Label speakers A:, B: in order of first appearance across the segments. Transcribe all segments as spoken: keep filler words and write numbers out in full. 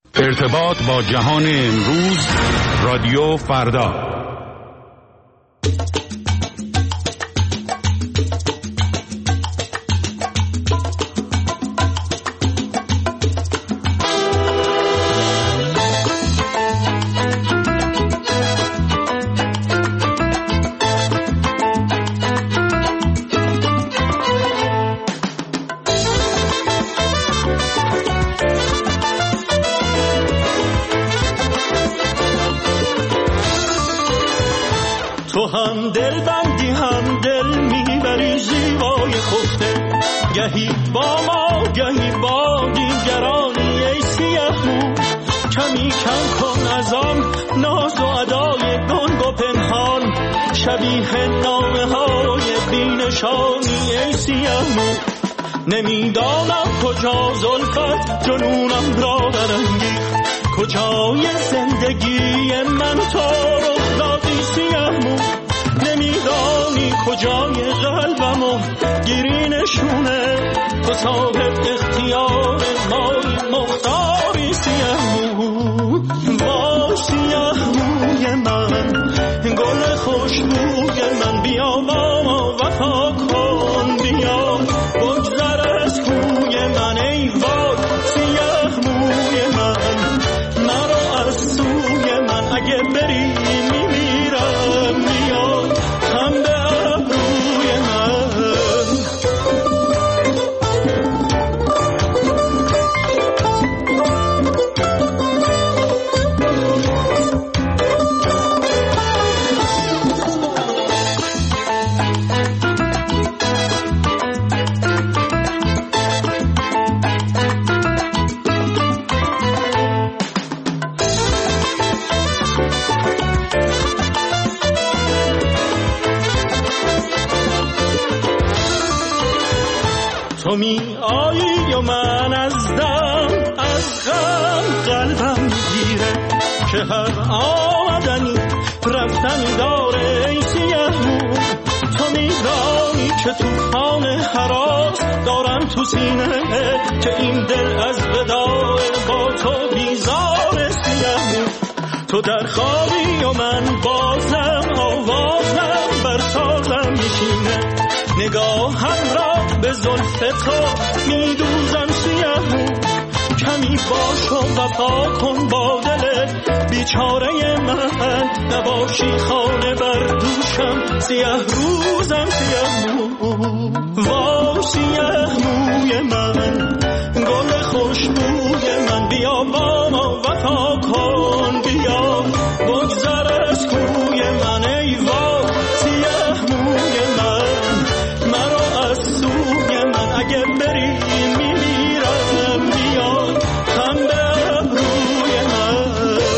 A: ارتباط با جهان امروز، رادیو فردا.
B: تو هم دل بندی هم دل میبری زیبای خفته، گهی با ما گهی با دیگرانی. ای سیه مو کمی کم کن از آن ناز و ادای گنگ و پنهان، شبیه نامه های بینشانی. ای سیه مو نمیدانم کجا زلفت جنونم را برانگیخت، کجای زندگی من تو رو دادی سیه مو. نمیدانی کجای قلبمو گیری نشونه، تو صاحب اختیار مایی مختاری سیه مو. با سیه موی من گل خوشبوی من، بیا با ما وفا کن، بیا بگذر از کوی من. ای وای سیه موی من، مرا از سوی من اگه بری میمیرم، بیا هم به ابروی من. تو می آیی و من از دم از غم قلبم میگیره، که هر آمدنی رفتنی داره. ای سیه مو تو میدانی که توفان هراس دارم تو سینه، که این دل از وداع با تو بیزار. سیه مو تو در خوابی و من بازم آوازم بر سازم میشینه، نگاهم را به زلف تو میدوزم سیه مو. کمی باش و وفا کن با دل بیچاره من، نباشی خانه بر دوشم سیه روزم سیه مو. وا سیه موی من گل خوشبوی من، بیا با ما وفا کن، بیا بگذر از کوی من. ای وای سیه موی من، مرا از سوی من اگه بری میمیرم، بیا هم به ابروی من.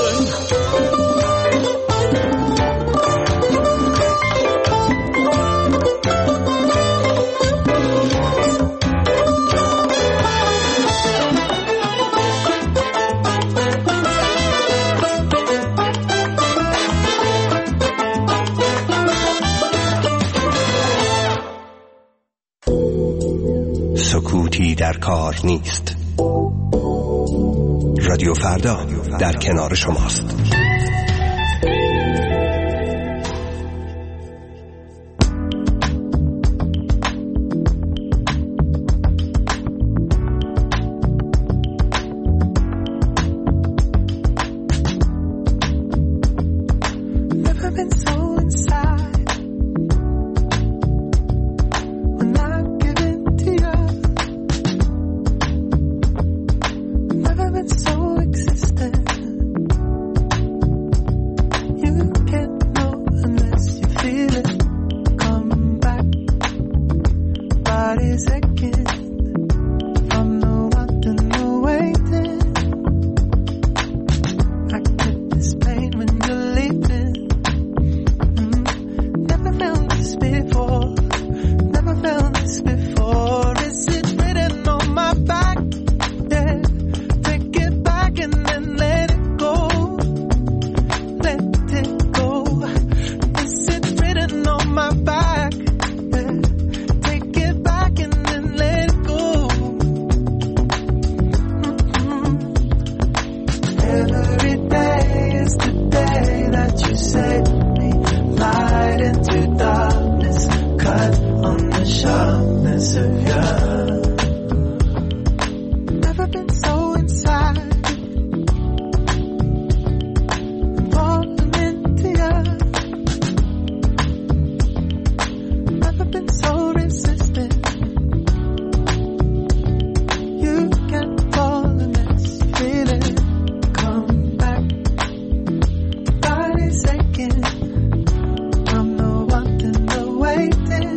C: سکوتی در کار نیست. رادیو فردا در کنار شماست.
D: Before, is it written on my back? Yeah, take it back. Every day is the day that you saved me. Light into darkness, cut on the sharpness of your. Never been so inside. Falling into you. Never been so resistant. You can fall in this feeling. Come back. Body's aching. I'm the one in the waiting.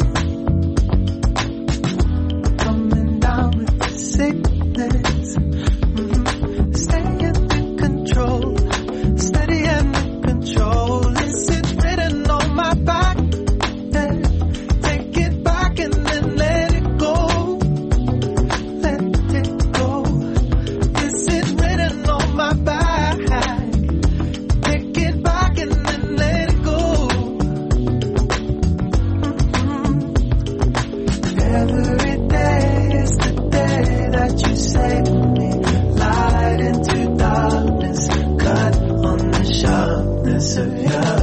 D: Coming down with the sickness. Mm-hmm. Stay in control. Steady and in control. Is it written on my back? Yeah. Take it back and then let it go. Let it go. Is it written on my back? Take it back and then let it go. Mm-hmm. Every day is the day that you save me. Light into darkness, cut on the sharpness of your.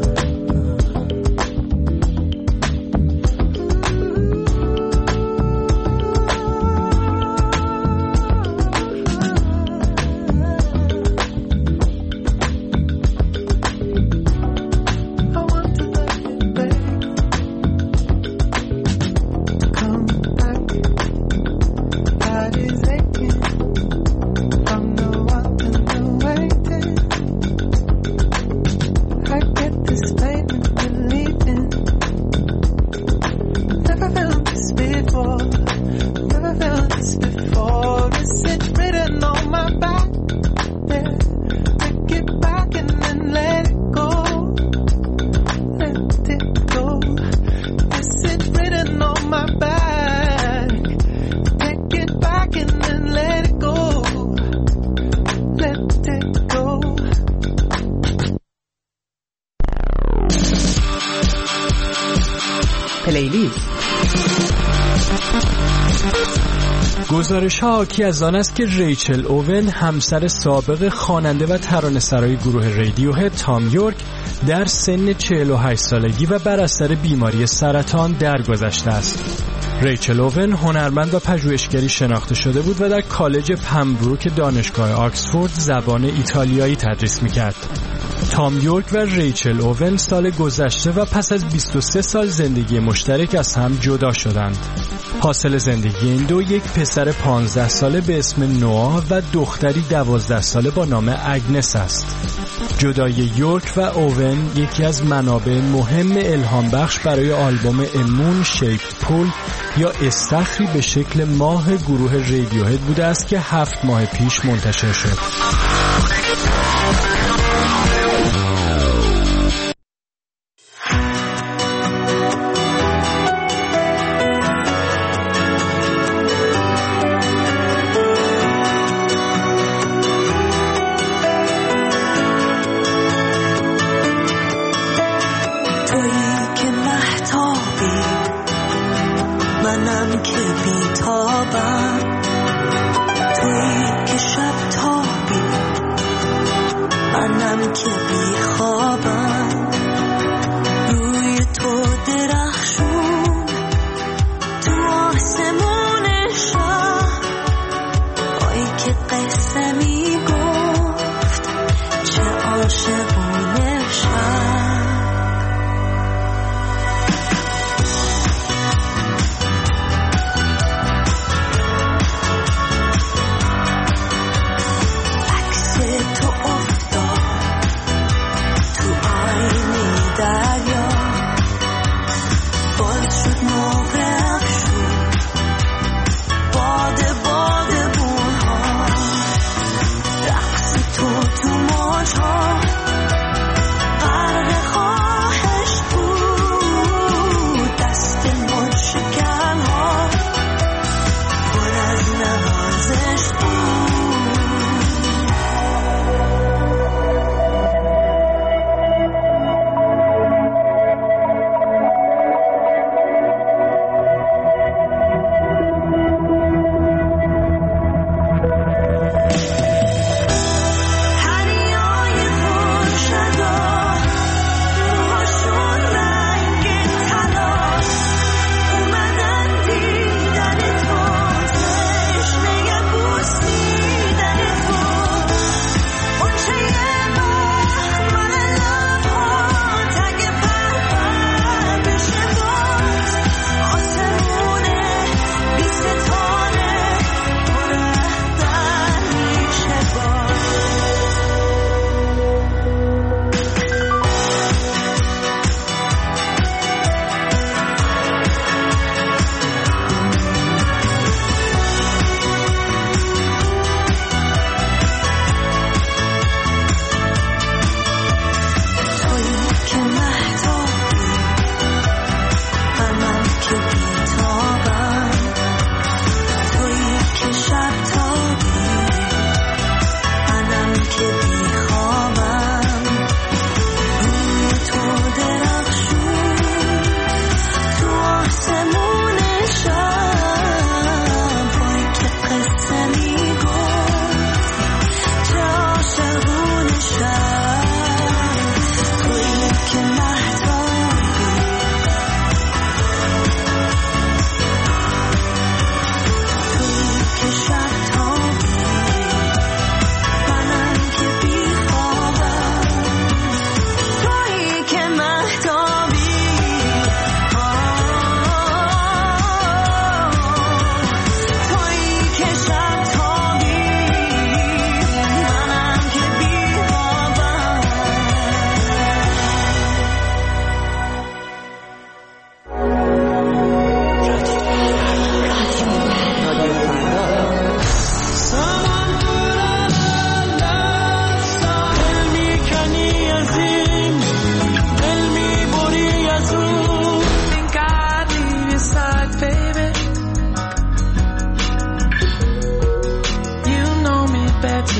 D: I want to let it back. Come back. Body's aching. I'm the one in the waiting. I get this pain and believing. Never felt this before. Never felt this before. Is it written on my back? Yeah. Take it back and then let it go. Let it go. Is it written on my back? Take it back and then let it go. Let it go.
E: پلیلیست. گزارش‌ها حاکی از آن است که ریچل اوون، همسر سابق خواننده و ترانه‌سرای گروه رادیوهد تام یورک، در سن چهل و هشت سالگی و بر اثر بیماری سرطان درگذشته است. ریچل اوون هنرمند و پژوهشگری شناخته شده بود و در کالج پمبروک دانشگاه آکسفورد زبان ایتالیایی تدریس می‌کرد. تام یورک و ریچل اوون سال گذشته و پس از بیست و سه سال زندگی مشترک از هم جدا شدند. حاصل زندگی این دو یک پسر پانزده ساله به اسم نوآ و دختری دوازده ساله با نام اگنس است. جدایی یورک و اوون یکی از منابع مهم الهام بخش برای آلبوم امون شیپد پول یا استخری به شکل ماه گروه رادیوهد بوده است که هفت ماه پیش منتشر شد.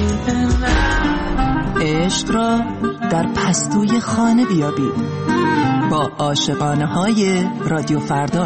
F: عشق را در پستوی خانه بیابید با عاشقانه های رادیو فردا.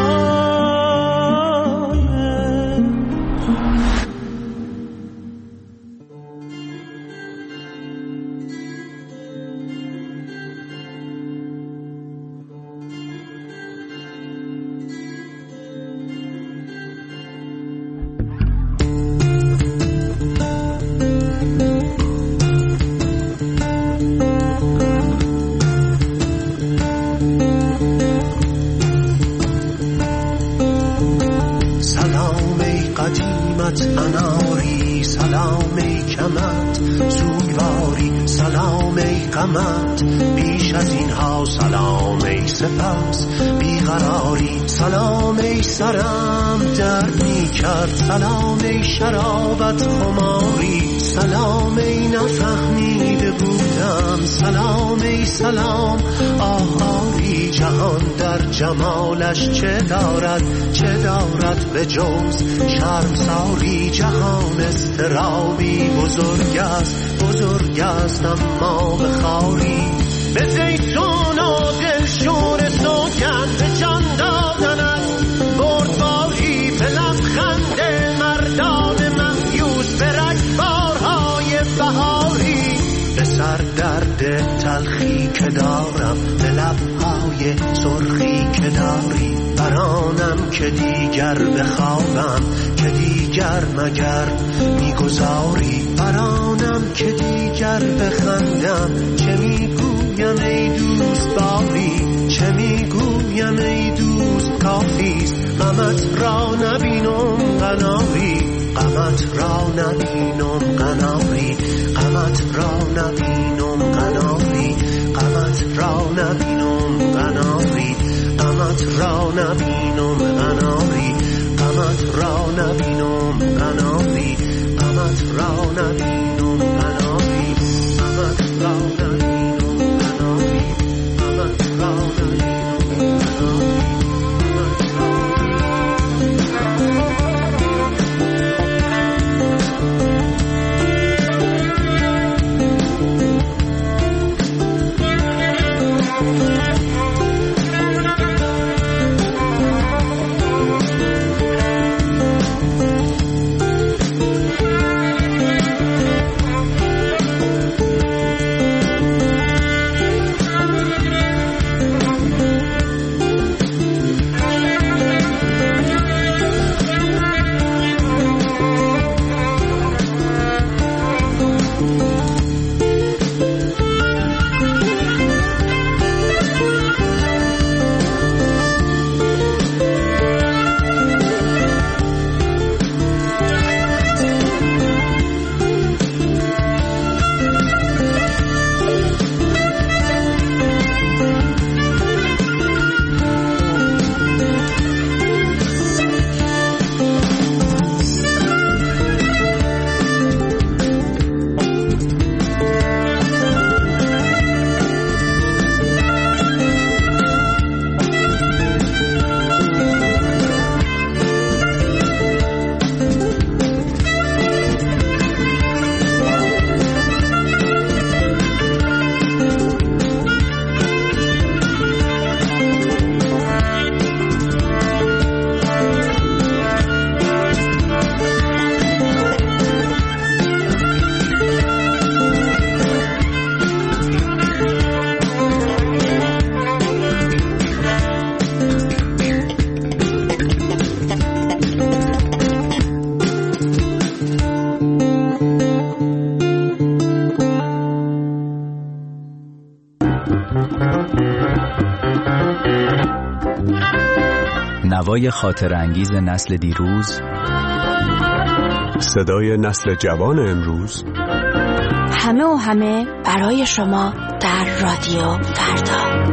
G: اناری سلام ای کمت سوگواری سلام ای قمت بیش از اینها سلام ای سپس بیقراری سلام ای سرم درد می کرد سلام ای شرابت خماری سلام ای نفهمیده بودم سلام ای سلام آهاری جهان در جمالش چه دارد چه دارد به جز شرمساری جهان استرابی بزرگ است بزرگ است اما به خاری به زیتون و دلشور سوگن به جان دادنت بردباری به لبخند مردان مهیوس به رگبارهای بهاری به سر درد تلخی که دارم به لبهای سرخی که داری برانم که دیگر بخوابم که دیگر مگر میگذاری برانم که دیگر بخندم چه میگویم ای دوست باری چه میگویم ای دوست کافیست غمت را نبینم قناری غمت را نبینم قناری غمت را نبینم قناری غمت را نبینم قناری غمت را نبینم قناری غمت را نبینم قناری غمت را نبینم قناری غمت را نبینم قناری غمت را نبینم قناری
H: نوای خاطر انگیز نسل دیروز،
I: صدای نسل جوان امروز،
J: همه و همه برای شما در رادیو فردا.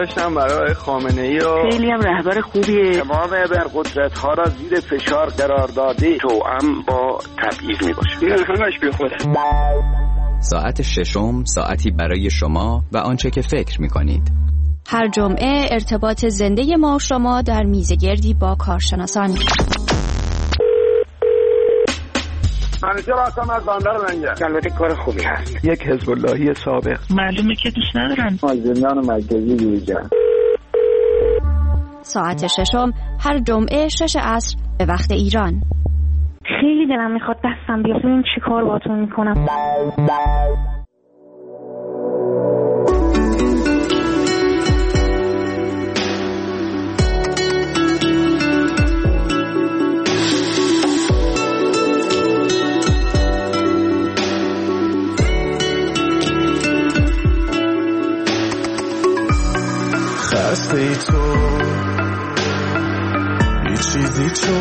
K: داشتم برای خامنه‌ای و
L: خیلی هم رهبر خوبیه.
K: تمام ابرقدرت‌ها را زیر فشار قرار داده، توأم با تبعیض میباشه. این همش بی خوده.
H: ساعت ششم، ساعتی برای شما و آنچه که فکر می‌کنید.
J: هر جمعه ارتباط زنده ما و شما در میزگردی با کارشناسان.
K: منیجر هستم از بندر منگه. البته کار خوبی هست.
M: یک حزب اللهی سابق.
L: معلومه که دوست ندارن.
K: از زندان مرکزی بیرون.
J: ساعت ششم هر جمعه شش عصر به وقت ایران.
L: خیلی دلم میخواد دستم بیاد ببین چی کار باهاتون میکنم.
G: خسته ای تو یه چیزی تو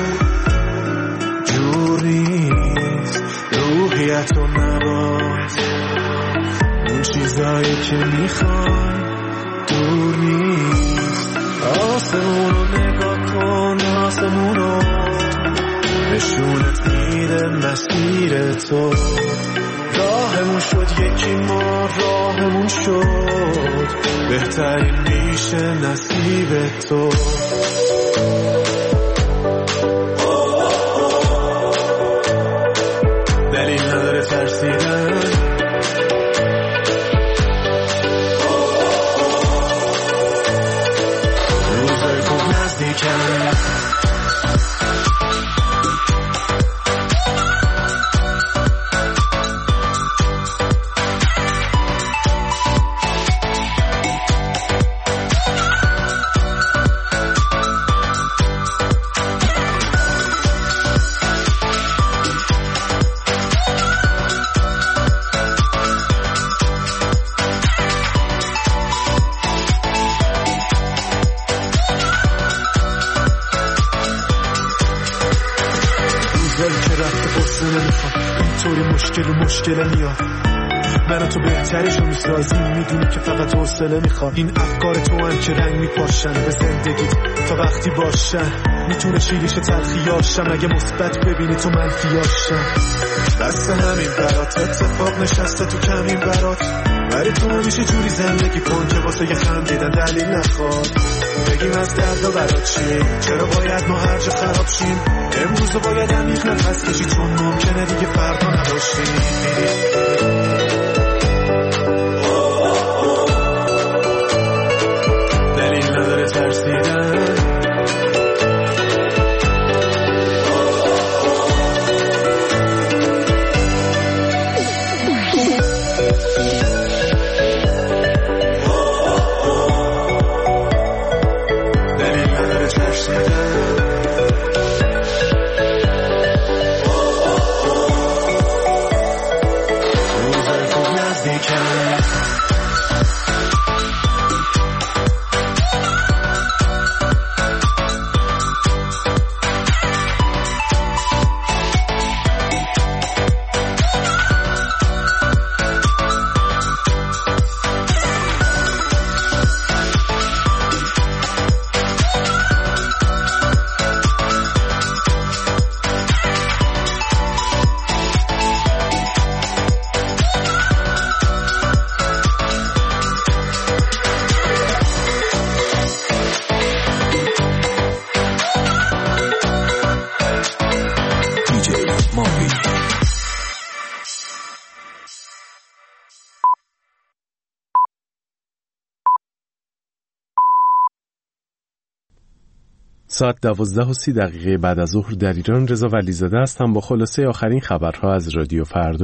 G: جور نیست، روحیت و نباز اون چیزایی که میخوای دور نیست. آسمون رو نگاه کن، آسمون رو نشونت میده مسیر تو. راهمون شد یکی، ما راهمون شد بهترین میشه نصیب تو. دلیل نداره ترسیدن، روزای خوب نزدیکن. مشکل و مشکل میاد، من تو بهترشو میسازی، میدونی که فقط حوصله میخواد. این افکار تو هم که رنگ میپاشن به زندگیت تا وقتی باشن، میتونه شیریش تلخیاشم اگه مثبت ببینی تو منفیاشم. بس همین برات اتفاق نشسته تو کمین برات، ولی تو همیشه جوری زندگی کن که واسه یه خندیدن دلیل نخواد. بگیم از دردا برات چی، چرا باید ما هر جا خراب شیم؟ امروز رو باید عمیق نفس کشی، چون ممکنه دیگه فردا نباشیم. دلیل نداره ترسیدن،
I: ساعت دوازده و سی دقیقه بعد از ظهر در ایران. رضا ولیزاده هستم با خلاصه آخرین خبرها از رادیو فردا.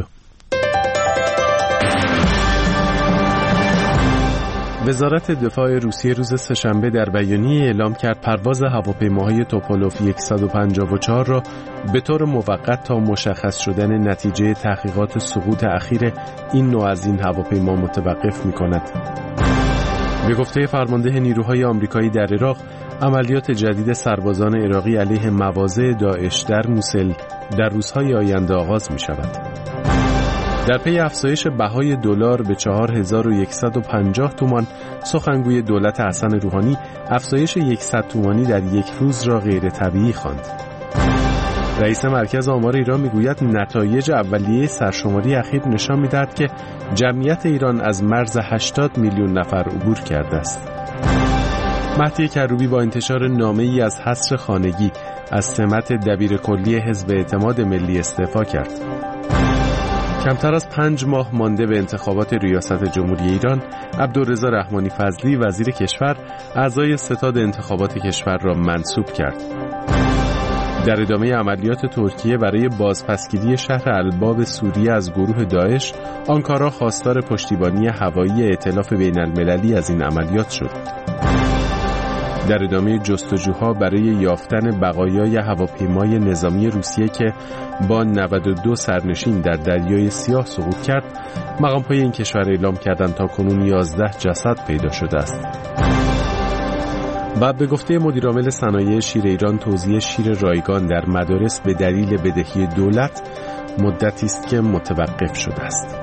I: وزارت دفاع روسیه روز سه‌شنبه در بیانیه اعلام کرد پرواز هواپیماهای توپولوف صد و پنجاه و چهار را به طور موقت تا مشخص شدن نتیجه تحقیقات سقوط اخیر این نوع از این هواپیما متوقف می‌کند. به گفته فرمانده نیروهای آمریکایی در عراق، عملیات جدید سربازان عراقی علیه مواضع داعش در موسل در روزهای آینده آغاز می شود. در پی افزایش بهای دلار به چهار هزار و صد و پنجاه تومان، سخنگوی دولت حسن روحانی افزایش صد تومانی در یک روز را غیر طبیعی خواند. رئیس مرکز آمار ایران میگوید نتایج اولیه سرشماری اخیر نشان می‌دهد که جمعیت ایران از مرز هشتاد میلیون نفر عبور کرده است. مهدی کروبی با انتشار نامه‌ای از حصر خانگی از سمت دبیر کلی حزب اعتماد ملی استعفا کرد. کمتر از پنج ماه مانده به انتخابات ریاست جمهوری ایران، عبدالرضا رحمانی فضلی وزیر کشور اعضای ستاد انتخابات کشور را منصوب کرد. در ادامه عملیات ترکیه برای بازپسگیری شهر الباب سوریه از گروه داعش، آنکارا خواستار پشتیبانی هوایی ائتلاف بین المللی از این عملیات شد. در ادامه جستجوها برای یافتن بقایای هواپیمای نظامی روسیه که با نود و دو سرنشین در دریای سیاه سقوط کرد، مقام‌های این کشور اعلام کردند تا کنون یازده جسد پیدا شده است. و به گفته مدیرعامل صنایع شیر ایران، توزیع شیر رایگان در مدارس به دلیل بدهی دولت مدتی است که متوقف شده است.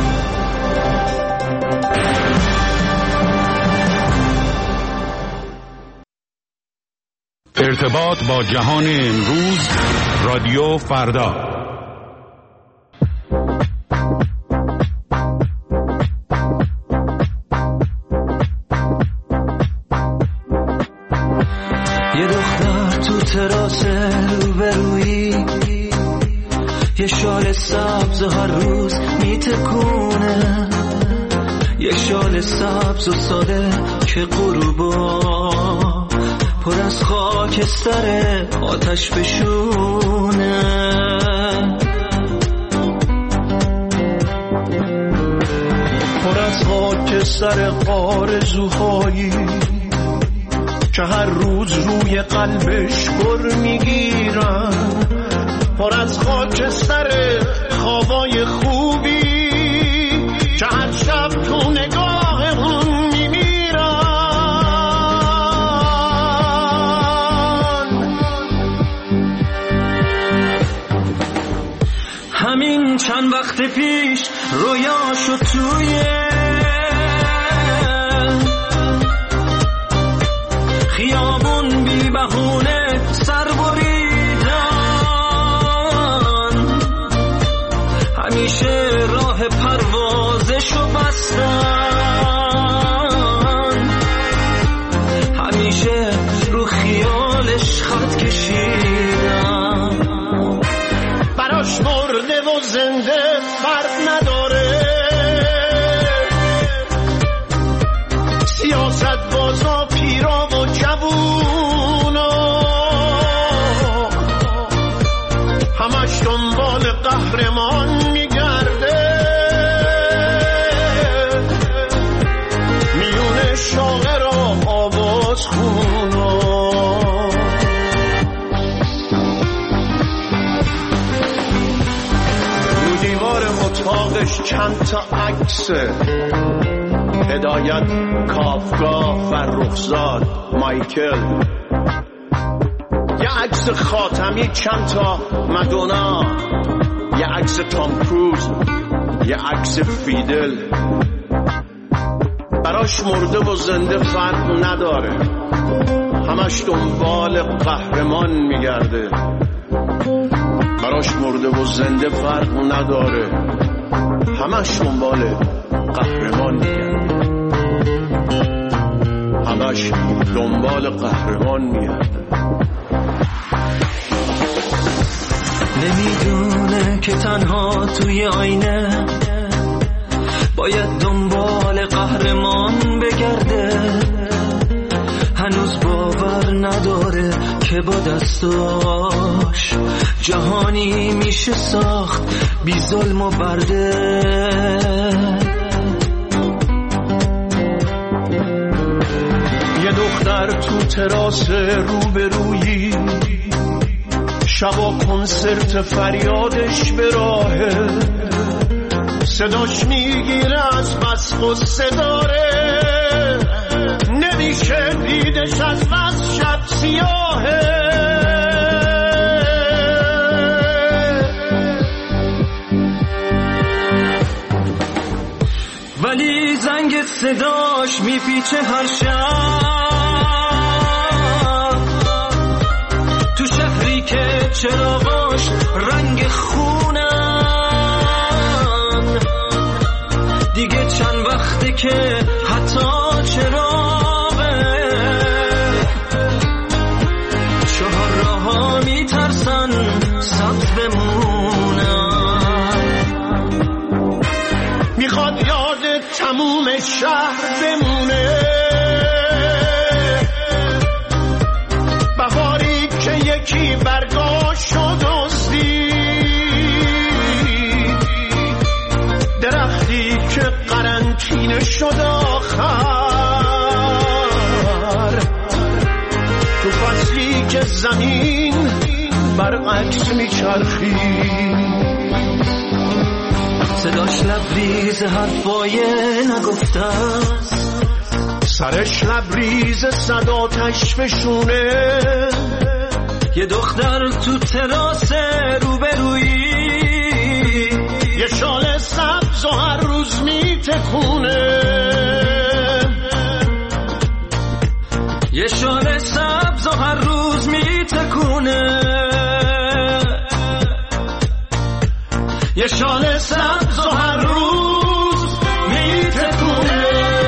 A: ارتباط با جهان امروز، رادیو فردا.
M: یه دختر تو تراس روبرویی، یه شال سبز هر روز میتکونه، یه شال سبز و ساده که غروبا پر از خاکستر آتش بشونه. پر از خاکستر آرزوهایی که هر روز روی قلبش گر میگیرن، پر از خاکستر خوابای خوبی که هر شب تو نگاه اون همین چند وقت پیش رویاشو توی خیابون بی بهونه سر بریدن، همیشه راه پروازشو بستن، همیشه رو خیالش خط کشیدن. براش مرده و زنده فرق نداره، سیاست بازا پیرا و جوونا همش دنبال قهرمان میگرده، میونه شاعر و آواز خونا. اتاقش چند تا عکسه، هدایت، کافکا، فرخزاد، مایکل، یه عکس خاتمی، چند تا مدونا، یه عکس تام کروز، یه عکس فیدل. براش مرده و زنده فرق نداره، همش دنبال قهرمان میگرده. براش مرده و زنده فرق نداره، همش دنبال قهرمان میگرده، همش دنبال قهرمان میگرده. نمیدونه که تنها توی آینه باید دنبال قهرمان بگرده، هنوز باور نداره که با دستاش جهانی میشه ساخت بی ظلم و برده. یه دختر تو تراس روبرویی، شبا کنسرت فریادش به راهه، صداش میگیره از بس غصه داره، نمیشه دیدش از بس شب سیاهه. زنگ صداش میپیچه هر شب، تو شهری که چراغاش رنگ خونن، دیگه چند وقته که حتی چراغه چهار راه‌ها میترسن صف بمونن.
B: میخواد یاد تموم شهر بمونه، بهاری که یکی برگاشو دزدید، درختی که قرنطینه شد آخر، تو فصلی که زمین برعکس میچرخید،
M: صداش لبریز حرفای نگفته است،
B: سرش لبریز صداتش فشونه،
M: یه دختر تو تراس روبرویی،
B: یه شال سبز و هر روز میتکونه،
M: یه شال سبز و هر روز میتکونه، یه شال سبز و هر روز میتکونه.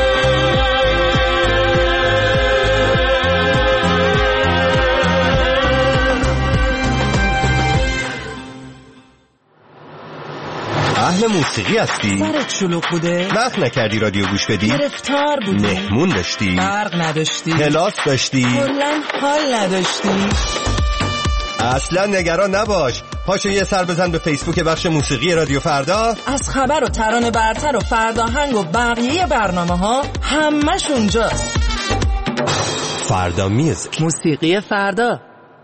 C: اهل موسیقی هستی؟
F: سرت شلوغ بوده؟
C: وقت نکردی رادیو گوش بدی؟
F: گرفتار بودی؟
C: مهمون داشتی؟
F: برق نداشتی؟
C: کلاس داشتی؟
F: کلاً حال نداشتی؟
C: اصلا نگران نباش، پاشو یه سر بزن به فیسبوک بخش موسیقی رادیو فردا.
F: از خبر و ترانه برتر و فرداهنگ و بقیه برنامه ها همش اونجاست.
C: فردا میوزیک،
F: موسیقی فردا.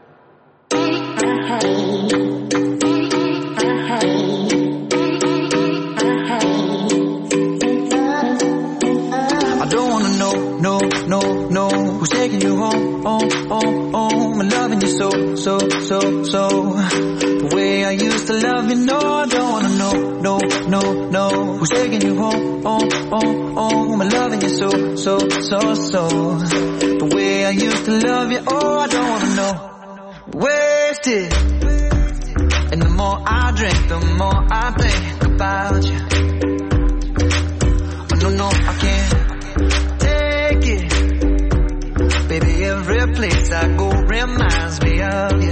N: No, no, no, who's taking you home, home, home, home, and loving you so, so, so, so, the way I used to love you. No, I don't wanna know, no, no, no, who's taking you home, home, home, home, and loving you so, so, so, so, the way I used to love you. Oh, I don't wanna know, wasted, and the more I drink, the more I think about you. Oh, no, no, I can't. Baby, every place I go reminds me of you.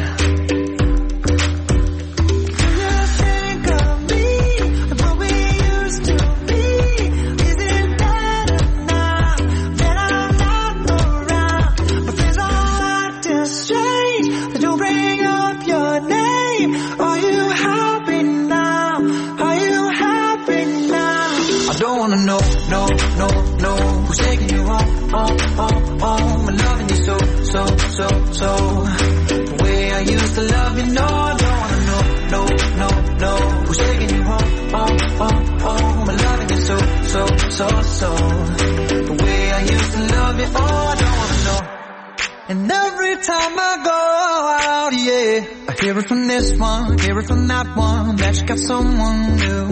N: You think of me, what we used to be. Is it better now that I'm not around? My friends all acting strange, they don't bring up your name. Are you happy now? Are you happy now? I don't wanna know, no, no, no, who's taking you home, home, home, home. I'm loving you so, so, so, so, the way I used to love you. No, I don't wanna know, no, no, no, who's taking you home, home, home, home. I'm loving you so, so, so, so, the way I used to love you. Oh, I don't wanna know. And every time I go out, yeah, I hear it from this one, hear it from that one, that you got someone new.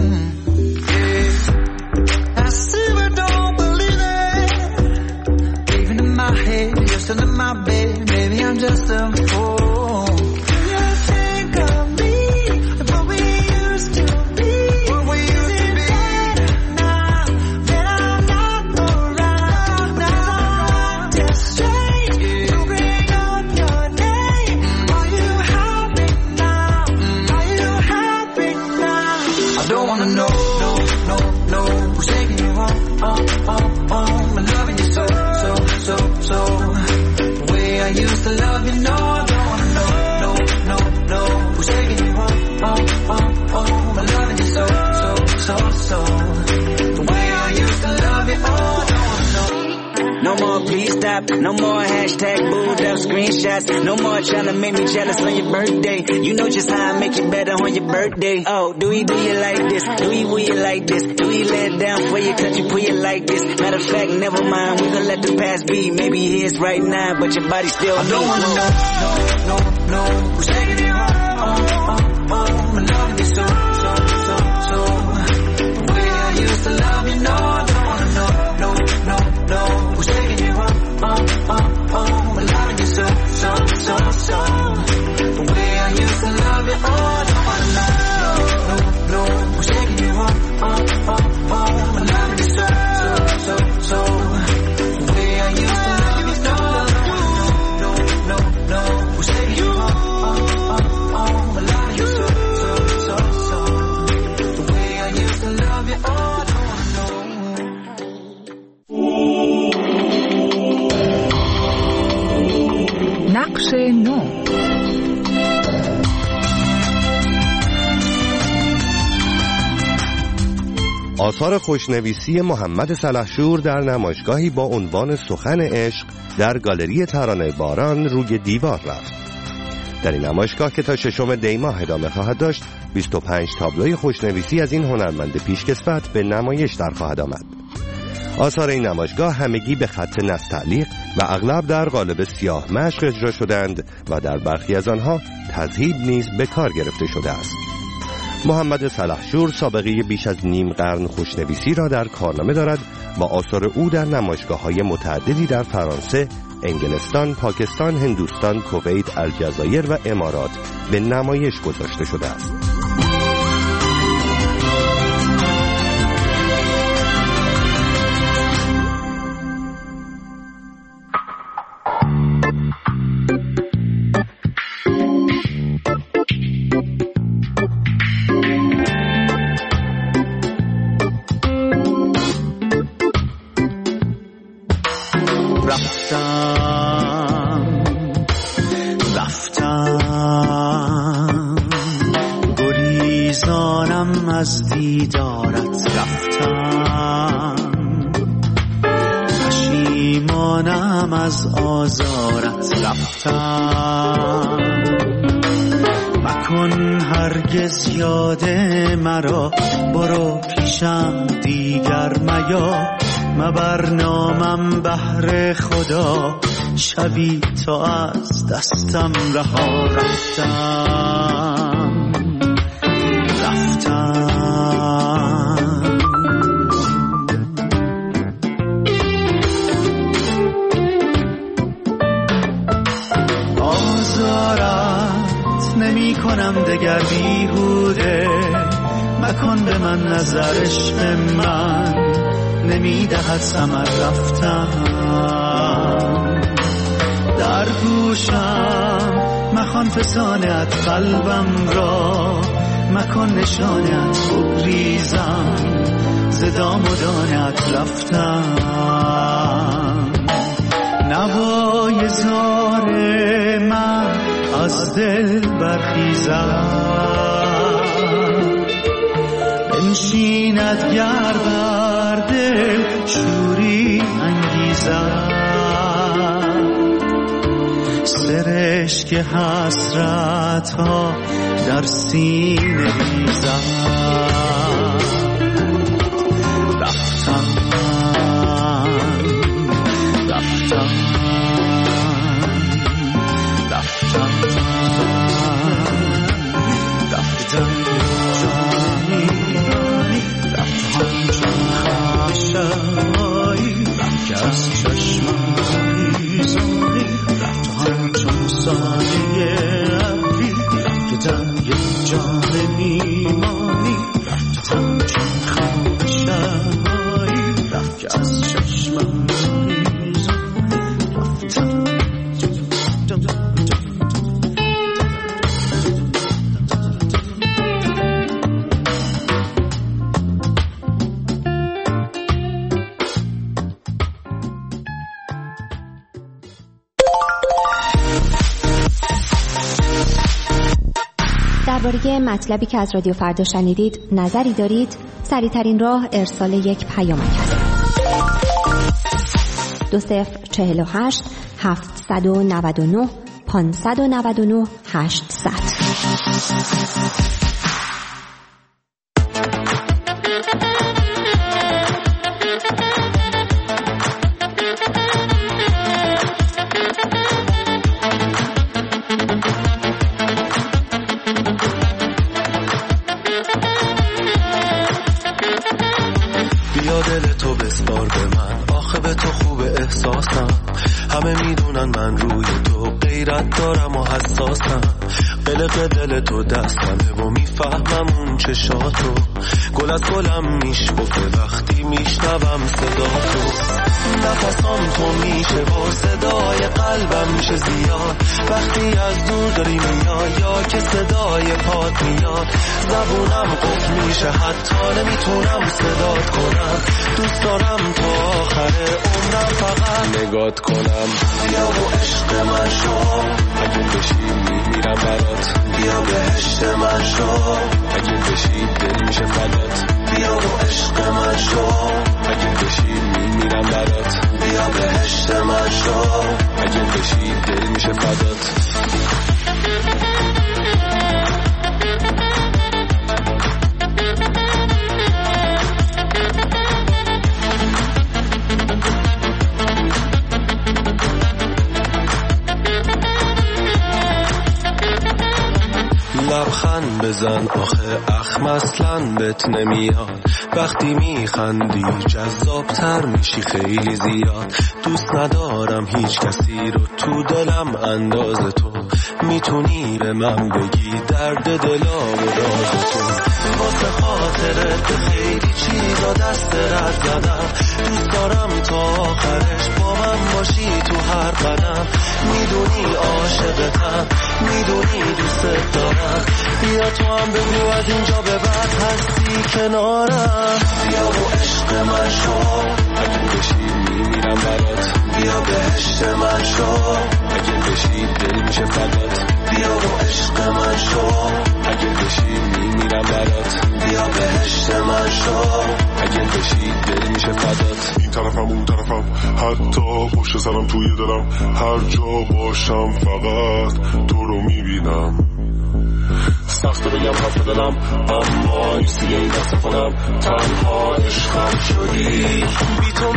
N: Yeah, I see but don't believe it. Even in my head, you're still in my bed. Maybe I'm just a fool. You think of me, what we used to be. What we used to be. Now that I'm not around, now I'm just strange. You bring up your name. Are you happy now? Are you happy now? I don't wanna know, no, no, no, who's taking you home, home, home, home. I'm loving you so, so, so, so, the way I used to love you. No, I don't wanna know, no, no, no, who's taking you home, home, home, home. I'm loving you so, so, so, so, the way I used to love you. Oh, I don't wanna know.
O: No more please stop, no more hashtag booed up screenshots, no more trying to make me jealous on your birthday. You know just how I make it better on your birthday. Oh, do we do you like this? Do we will you like this? Do we let it down for you cause you put it like this? Matter of fact, never mind, we gon' let the past be. Maybe here's right now, but your body still
N: I don't wanna know, no, no, no, who's taking you home, home, home, home. I'm loving you so, so, so, so, the way I used to love you. No, I don't wanna know.
P: نقش نو.
C: آثار خوشنویسی محمد سلحشور در نمایشگاهی با عنوان سخن عشق در گالری ترانه باران روی دیوار رفت. در این نمایشگاه که تا ششم دی ماه ادامه خواهد داشت، بیست و پنج تابلوی خوشنویسی از این هنرمند پیشکسوت به نمایش در خواهد آمد. آثار این نمایشگاه همگی به خط نستعلیق و اغلب در قالب سیاه مشق اجرا شدند و در برخی از آنها تذهیب نیز به کار گرفته شده است. محمد سلحشور سابقه بیش از نیم قرن خوشنویسی را در کارنامه دارد و آثار او در نمایشگاه‌های متعددی در فرانسه، انگلستان، پاکستان، هندوستان، کویت، الجزایر و امارات به نمایش گذاشته شده است.
M: از دیدارت رفتم، پشیمانم از آزارت رفتم. مکن هرگز یاد مرا، برو پیشم دیگر میا. مبر نامم بهر خدا، شبی تا از دستم رها رفتم رفتم. آزارت نمی کنم دگر بیهوده، مکن به من نظر عشق من نمی دهد ثمر رفتم. در گوشم مخوان فسانت قلبم را، مکن نشانت بگریزم ز دام و دانت رفتم. نوای زار من از دل برخیزم، بنشیند گر بر دل شوری انگیزم. سرشک حسرت ها در سینه ریزم. رفتم رفتم رفتم رفتم جانی رفتم چون خشایی، رفتم از چشمم ریزانی، رفتم چون سایه ابری، رفتم یک جان میمانی، رفتم چون خشایی، رفتم از چشمم ریزانی، رفتم
Q: درباره مطلبی که از رادیو فردا شنیدید نظری دارید؟ سریع‌ترین راه ارسال یک پیامک است. دو صفر چهل و هشت هفتصد و نود و نه پانصد و نود و نه هشتصد.
R: دل تو دستمه و میفهمم اون چشاتو، گل از گلم میشکفه وقتی میشنوم صدا تو. نفسام تو میشه با صدای قلبم میشه زیاد، وقتی از دور داری میای یا که صدای پات میاد. زبونم قفل میشه حتی نمیتونم صدات کنم، دوست دارم تا آخر عمرم فقط
I: نگات کنم.
R: بیا و عشق من شو بشی میمیرم برات بیا بهشت من شو اگه بشی دل میشه فدات بیا و عشق من شو اگه بشی میمیرم برات بیا بهشت من شو اگه بشی دل میشه فدات لبخند بزن آخه اخم اصلا بهت نمیاد وقتی میخندی جذابتر میشی خیلی زیاد دوست ندارم هیچ کسی رو تو دلم انداز تو میتونی به من بگی درد دلا و راز تو واسه خاطرت خیلی چیزا دست رد زدم دوست دارم تا آخرش با من باشی تو هر قدم میدونی عاشقتم میدونی دوست دارم بیا تو هم بگو از اینجا به بعد هستی کنارم بیا و عشق من شو اگه بشی میمیرم برات بیا بهشت من شو اگه بشی دل میشه فدات بیا و عشق من شو اگه بشی میمیرم برات بیا بهشت من شو اگه بشی دل میشه فدات
P: این طرفم اون طرفم حتی پشت سرم توی دلم هر جا باشم فقط تو رو میبینم سخت بگم حرف دلم اما نیستی این دست خودم تنها عشقم شدی
R: بی تو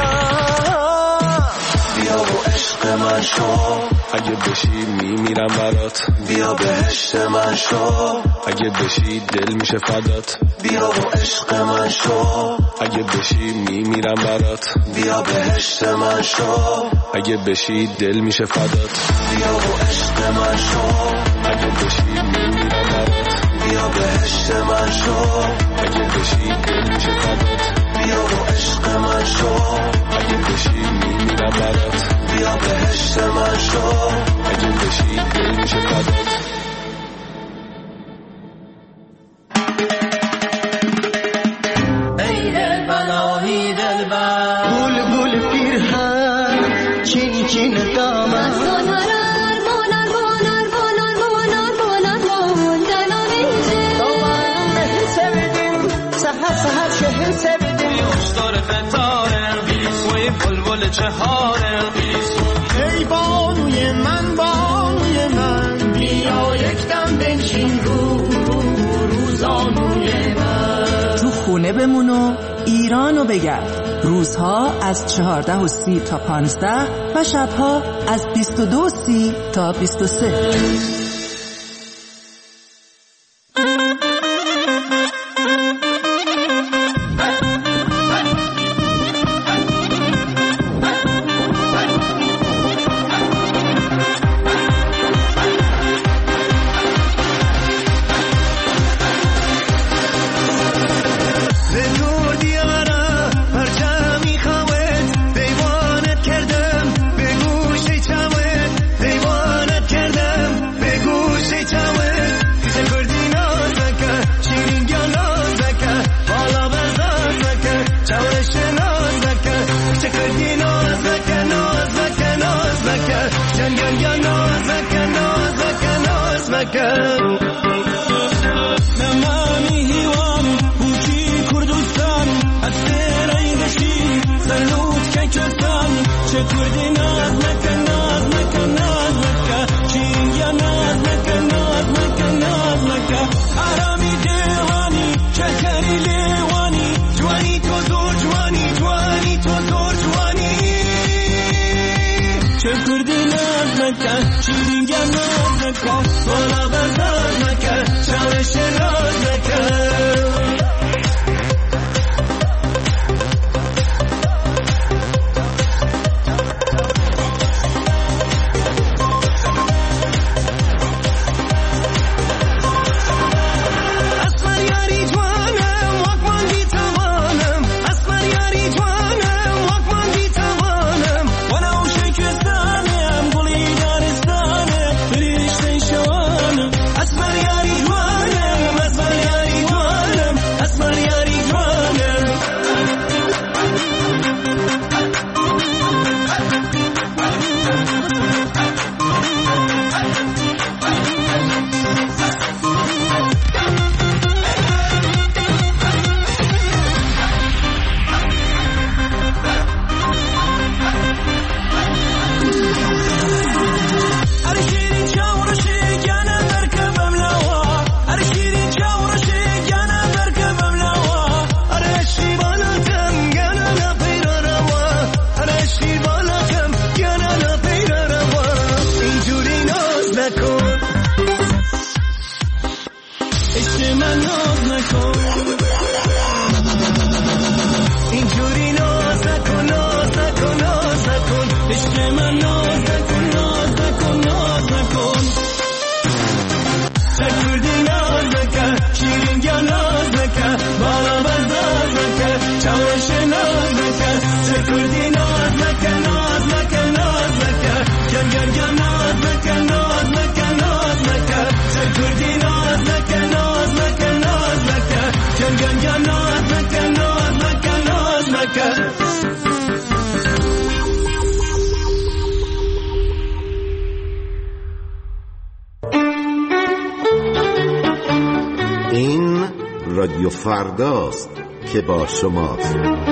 R: میمیرم بیا و عشق من شو اگه بشی میمیرم برات بیا بهشت من شو اگه بشی دل میشه فدات بیا و عشق من شو اگه بشی میمیرم برات بیا بهشت من شو اگه بشی دل میشه فدات بیا و عشق من شو اگه بشی میمیرم برات بیا بهشت من شو اگه بشی دل میشه فدات بیا و عشق من شو اگه بشی میمیرم برات بیا بهشت من شو اگه بشی دل میشه فدات
M: ای دلبرای دلبر گل گل پیرهن چین چین دامن
B: چهاره ای بانوی من بانوی من بیا یک دم بنشین رو روزانوی من
F: تو خونه بمون و ایرانو بگرد روزها از چهارده و سی تا پانزده و شبها از بیست و دو و سی تا بیست و سه
B: اسمر یاری جوانم ناز نکن ناز نکن ناز نکن چه کردی ناز نکن ناز نکن ناز نکن جان جان جان ناز نکن ناز نکن ناز نکن.
S: این رادیو فرداست که با شماست.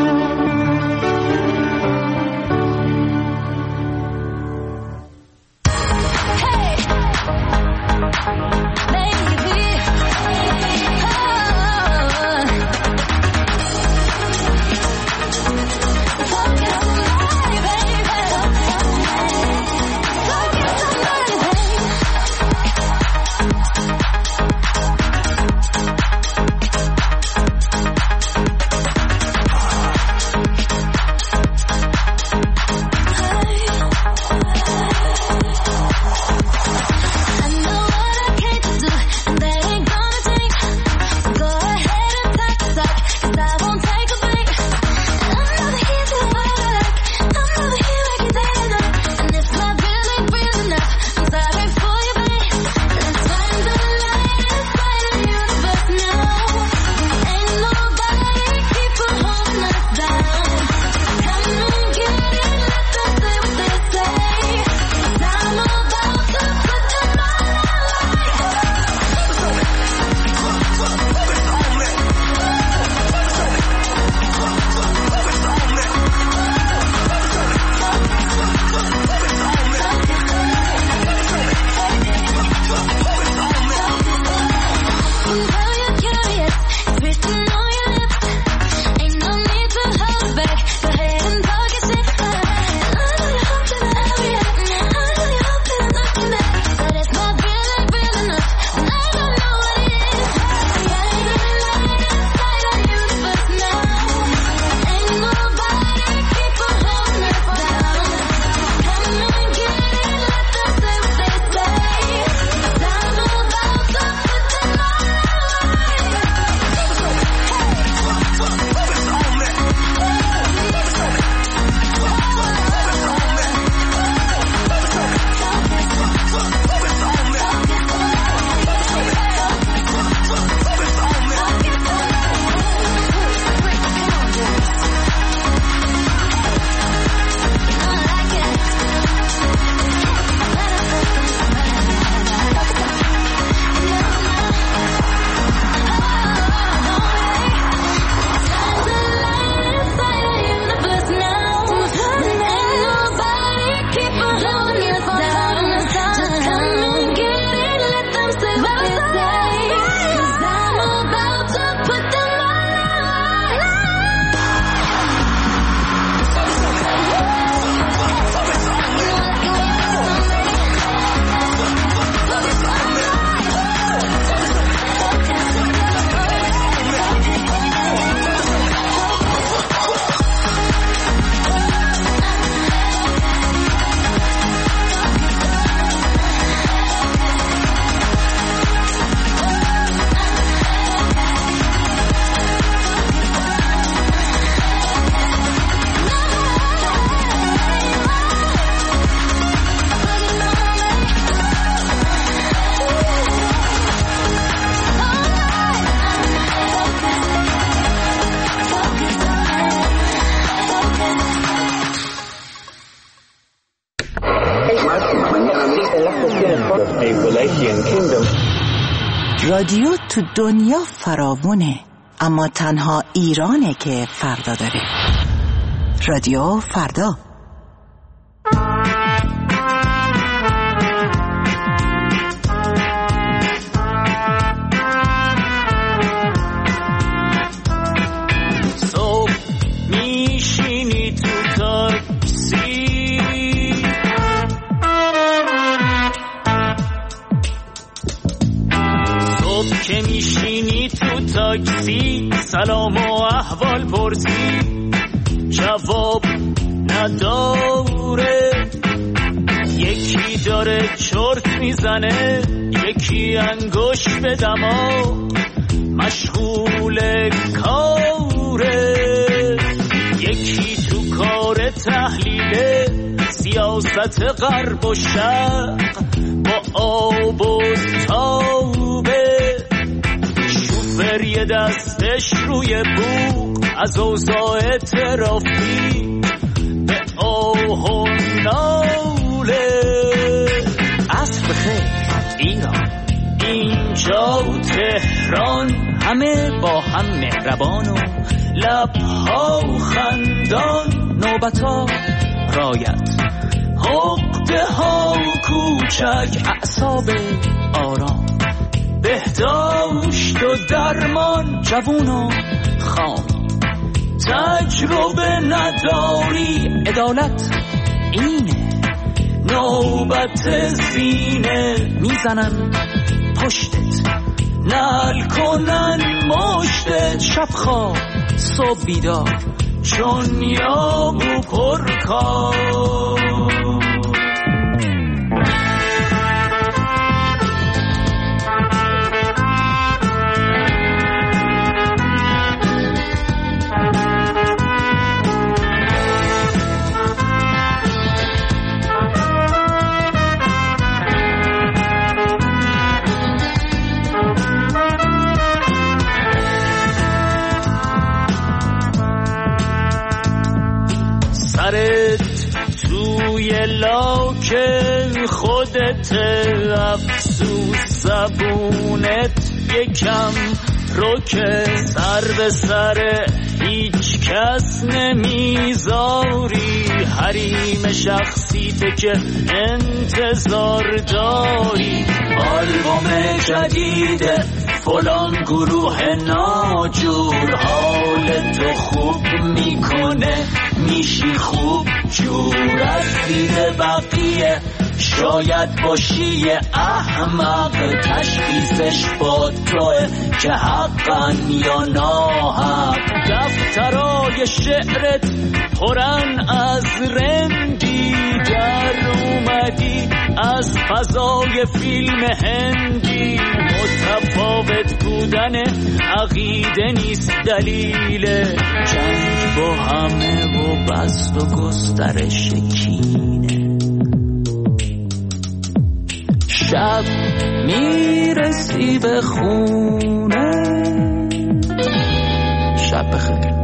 F: رادیو تو دنیا فراوونه، اما تنها ایرانه که فردا داره. رادیو فردا.
B: صبح میشینی تو تاکسی، صبح که میشینی تو تاکسی، سلام و احوال پرسی، جواب نداره. یکی داره چرت میزنه، یکی انگوش به دماغ مشغول کاره، یکی تو کار تحلیل سیاست غرب و شرق با آب و تابه، شوفر یه دستش روی بوق از اوضاع ترافیک به آه و ناله. عصر بخیر ایران، اینجا تهران، همه با هم مهربان و لبها خندان، نوبتا رایت، عقده ها کوچک، اعصاب آرام، بهداشت و درمان، جوون و خام، تجربه نداری، عدالت اینه، نوبت سینه میزنن پشتت، نل کنن مشتت، شب خواب صبح بیدار، چون یاب و پرکار. سرت توی لاک خودت، افسوس زبونت یکم روکه، سر به سر هیچ کس نمیذاری، حریم شخصیته که انتظار داری، آلبوم جدید فلان گروه ناجور، حال تو خوب میکنه، میشی خوب جور، از دید بقیه شاید باشی احمق، تشخیصش با توه که حقن یا ناحق، دفترای شعرت پرن از رندی، در اومدی از فضای فیلم هندی، متفاوت بودن عقیده نیست دلیل جنگ با همه و بست و گسترش کینه. شب میرسی به خونه، شب بخیر.